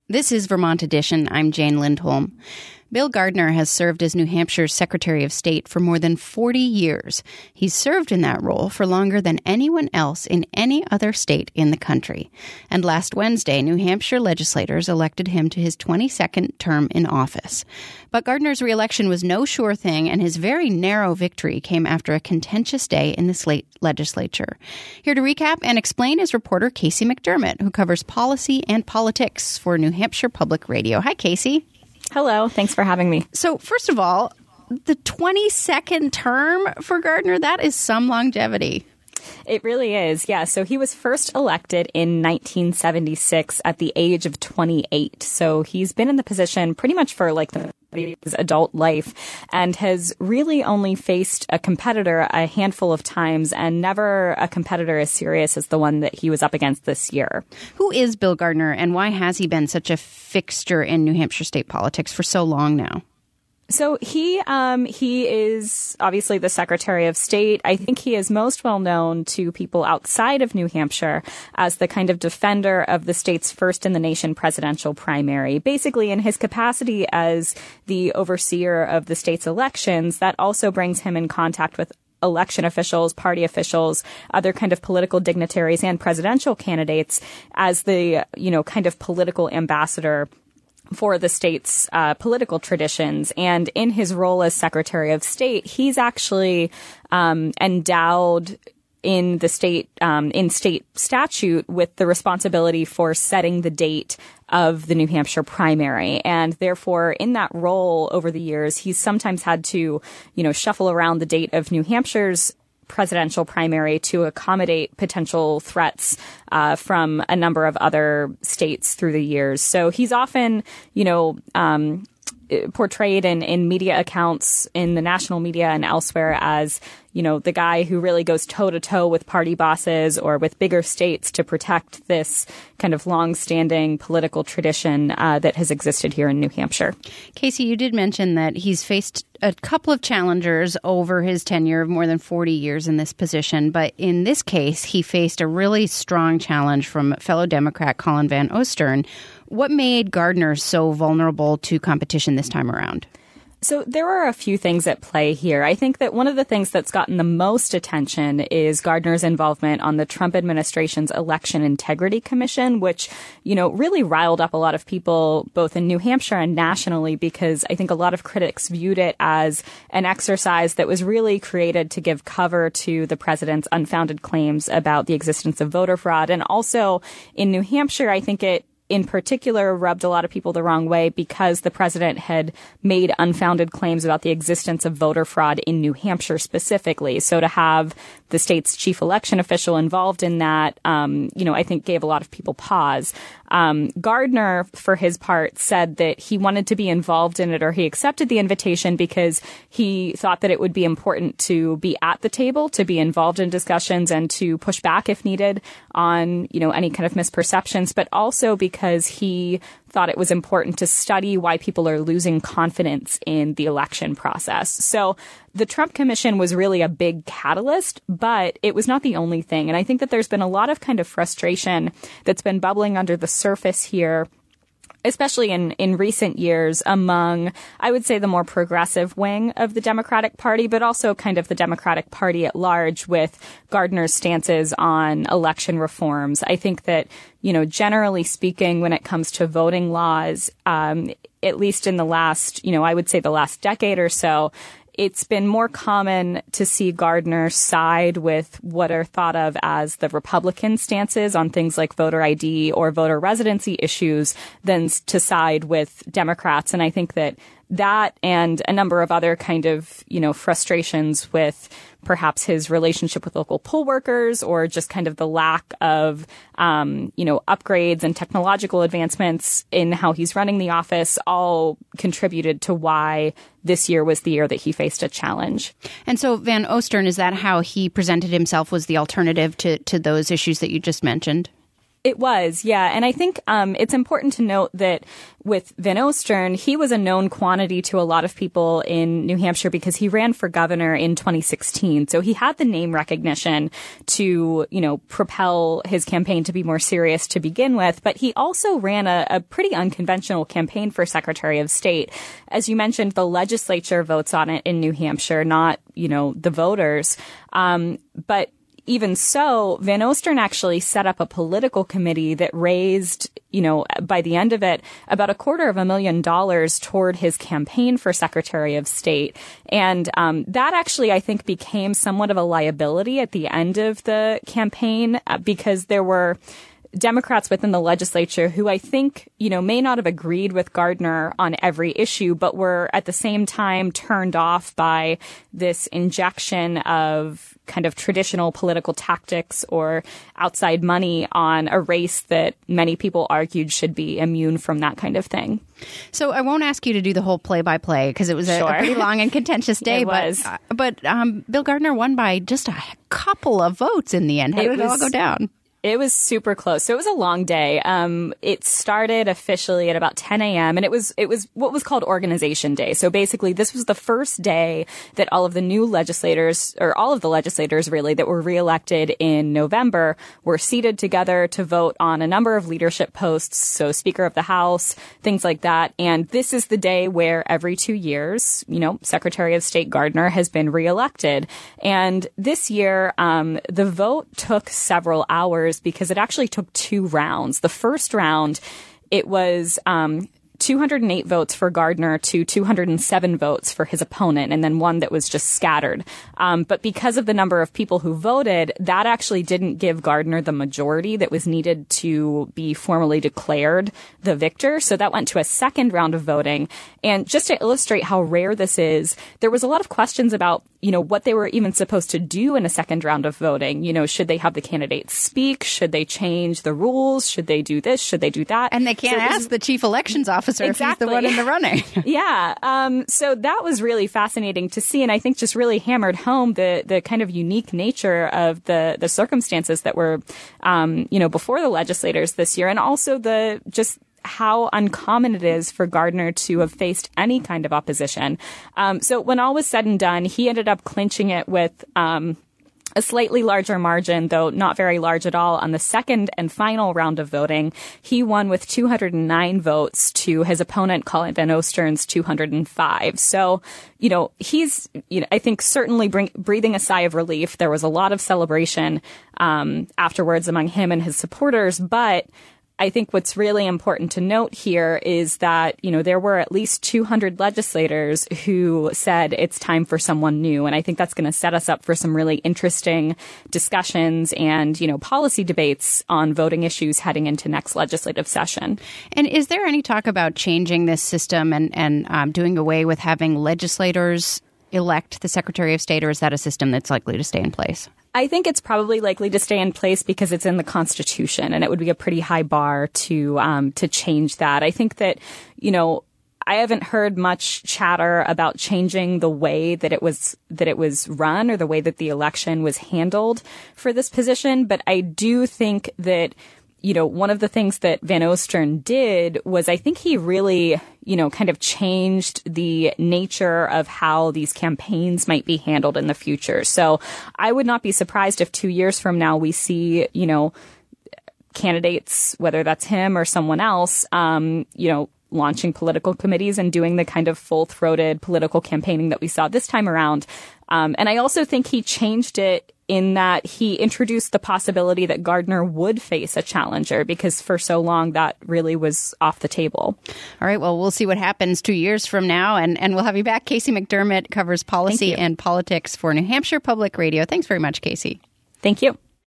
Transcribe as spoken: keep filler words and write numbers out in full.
This is Vermont Edition. I'm Jane Lindholm. Bill Gardner has served as New Hampshire's Secretary of State for more than forty years. He's served in that role for longer than anyone else in any other state in the country. And last Wednesday, New Hampshire legislators elected him to his twenty-second term in office. But Gardner's reelection was no sure thing, and his very narrow victory came after a contentious day in the state legislature. Here to recap and explain is reporter Casey McDermott, who covers policy and politics for New Hampshire Public Radio. Hi, Casey. Hello. Thanks for having me. So, first of all, the twenty-second term for Gardner, that is some longevity. It really is. Yeah. So he was first elected in nineteen seventy-six at the age of twenty-eight. So he's been in the position pretty much for like the his adult life and has really only faced a competitor a handful of times and never a competitor as serious as the one that he was up against this year. Who is Bill Gardner, and why has he been such a fixture in New Hampshire state politics for so long now? So he um, he is obviously the Secretary of State. I think he is most well known to people outside of New Hampshire as the kind of defender of the state's first in the nation presidential primary. Basically, in his capacity as the overseer of the state's elections, that also brings him in contact with election officials, party officials, other kind of political dignitaries and presidential candidates as the, you know, kind of political ambassador for the state's uh, political traditions. And in his role as Secretary of State, he's actually um, endowed in the state, um, in state statute with the responsibility for setting the date of the New Hampshire primary. And therefore, in that role over the years, he's sometimes had to, you know, shuffle around the date of New Hampshire's presidential primary to accommodate potential threats uh, from a number of other states through the years. So he's often, you know, um, portrayed in, in media accounts in the national media and elsewhere as, you know, the guy who really goes toe to toe with party bosses or with bigger states to protect this kind of long-standing political tradition uh, that has existed here in New Hampshire. Casey, you did mention that he's faced a couple of challengers over his tenure of more than forty years in this position. But in this case, he faced a really strong challenge from fellow Democrat Colin Van Ostern. What made Gardner so vulnerable to competition this time around? So there are a few things at play here. I think that one of the things that's gotten the most attention is Gardner's involvement on the Trump administration's Election Integrity Commission, which, you know, really riled up a lot of people both in New Hampshire and nationally, because I think a lot of critics viewed it as an exercise that was really created to give cover to the president's unfounded claims about the existence of voter fraud. And also in New Hampshire, I think it in particular rubbed a lot of people the wrong way because the president had made unfounded claims about the existence of voter fraud in New Hampshire specifically. So to have the state's chief election official involved in that, um, you know, I think gave a lot of people pause. Um, Gardner, for his part, said that he wanted to be involved in it, or he accepted the invitation because he thought that it would be important to be at the table, to be involved in discussions and to push back if needed on, you know, any kind of misperceptions, but also because he thought it was important to study why people are losing confidence in the election process. So the Trump Commission was really a big catalyst, but it was not the only thing. And I think that there's been a lot of kind of frustration that's been bubbling under the surface here, especially in, in recent years among, I would say, the more progressive wing of the Democratic Party, but also kind of the Democratic Party at large with Gardner's stances on election reforms. I think that, you know, generally speaking, when it comes to voting laws, um, at least in the last, you know, I would say the last decade or so, it's been more common to see Gardner side with what are thought of as the Republican stances on things like voter I D or voter residency issues than to side with Democrats. And I think that that and a number of other kind of, you know, frustrations with perhaps his relationship with local poll workers or just kind of the lack of, um, you know, upgrades and technological advancements in how he's running the office all contributed to why this year was the year that he faced a challenge. And so Van Ostern, is that how he presented himself, was the alternative to, to those issues that you just mentioned? It was, yeah. And I think um, it's important to note that with Van Ostern, he was a known quantity to a lot of people in New Hampshire because he ran for governor in twenty sixteen. So he had the name recognition to, you know, propel his campaign to be more serious to begin with. But he also ran a, a pretty unconventional campaign for Secretary of State. As you mentioned, the legislature votes on it in New Hampshire, not, you know, the voters. Um, but even so, Van Ostern actually set up a political committee that raised, you know, by the end of it, about a quarter of a million dollars toward his campaign for Secretary of State. And um, that actually, I think, became somewhat of a liability at the end of the campaign uh, because there were Democrats within the legislature who I think, you know, may not have agreed with Gardner on every issue, but were at the same time turned off by this injection of kind of traditional political tactics or outside money on a race that many people argued should be immune from that kind of thing. So I won't ask you to do the whole play-by-play because it was a, sure. a pretty long and contentious day. It was. But, but um, Bill Gardner won by just a couple of votes in the end. How it did was, it all go down? It was super close. So it was a long day. Um, it started officially at about ten a.m. and it was it was what was called Organization Day. So basically, this was the first day that all of the new legislators, or all of the legislators really, that were reelected in November were seated together to vote on a number of leadership posts. So Speaker of the House, things like that. And this is the day where every two years, you know, Secretary of State Gardner has been reelected. And this year, um, the vote took several hours because it actually took two rounds. The first round, it was um, two hundred eight votes for Gardner to two hundred seven votes for his opponent, and then one that was just scattered. Um, but because of the number of people who voted, that actually didn't give Gardner the majority that was needed to be formally declared the victor. So that went to a second round of voting. And just to illustrate how rare this is, there was a lot of questions about, you know, what they were even supposed to do in a second round of voting. You know, should they have the candidates speak? Should they change the rules? Should they do this? Should they do that? And they can't so ask was, the chief elections officer exactly. if he's the one in the running. yeah. Um, so that was really fascinating to see. And I think just really hammered home the, the kind of unique nature of the, the circumstances that were, um, you know, before the legislators this year. And also the just how uncommon it is for Gardner to have faced any kind of opposition. Um, so when all was said and done, he ended up clinching it with um, a slightly larger margin, though not very large at all, on the second and final round of voting. He won with two hundred nine votes to his opponent, Colin Van Ostern's two hundred five. So, you know, he's, you know, I think certainly bring, breathing a sigh of relief. There was a lot of celebration um, afterwards among him and his supporters, but I think what's really important to note here is that, you know, there were at least two hundred legislators who said it's time for someone new. And I think that's going to set us up for some really interesting discussions and, you know, policy debates on voting issues heading into next legislative session. And is there any talk about changing this system and, and um, doing away with having legislators elect the Secretary of State, or is that a system that's likely to stay in place? I think it's probably likely to stay in place because it's in the Constitution, and it would be a pretty high bar to um, to change that. I think that, you know, I haven't heard much chatter about changing the way that it was that it was run or the way that the election was handled for this position, but I do think that, you know, one of the things that Van Ostern did was I think he really, you know, kind of changed the nature of how these campaigns might be handled in the future. So I would not be surprised if two years from now we see, you know, candidates, whether that's him or someone else, um, you know, launching political committees and doing the kind of full-throated political campaigning that we saw this time around. Um, and I also think he changed it in that he introduced the possibility that Gardner would face a challenger, because for so long that really was off the table. All right. Well, we'll see what happens two years from now, and, and we'll have you back. Casey McDermott covers policy and politics for New Hampshire Public Radio. Thanks very much, Casey. Thank you.